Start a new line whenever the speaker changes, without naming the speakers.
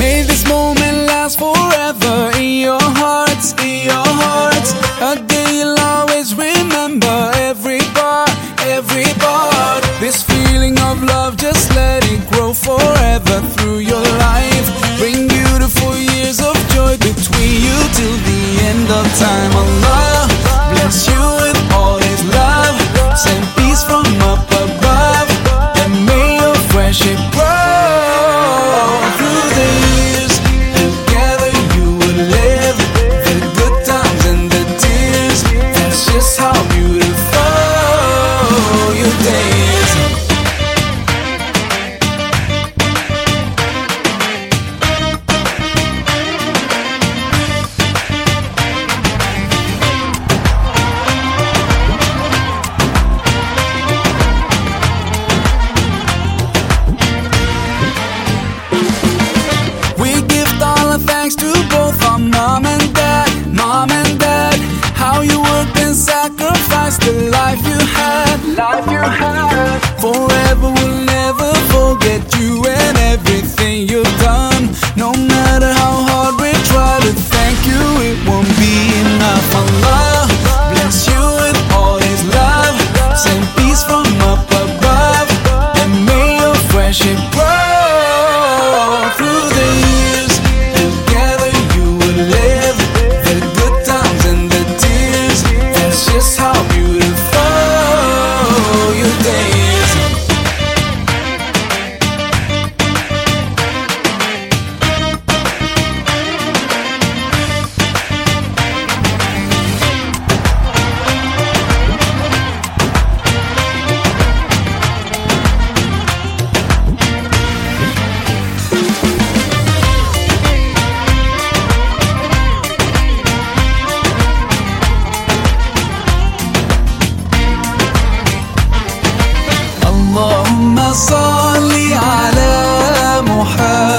May this moment last forever in your hearts, in your hearts. A day you'll always remember, every part, every part. This feeling of love, just let it grow forever through your life. Bring beautiful years of joy between you till the end of time. Allah bless you with all His love, send peace from up above, and may your friendship grow through the years. Together you would live the good times and the tears. That's just how beautiful your days. Thanks to both our mom and dad, mom and dad. How you worked and sacrificed the life you had, life you had. Forever we'll never forget you and everything you've done. No matter how hard we try to thank you, it won't be enough. Allah bless you with all His love, send peace from up above, and may your friendship grow through the years. Live the good times and the tears. That's just how beautiful your days. اللهم صل على محمد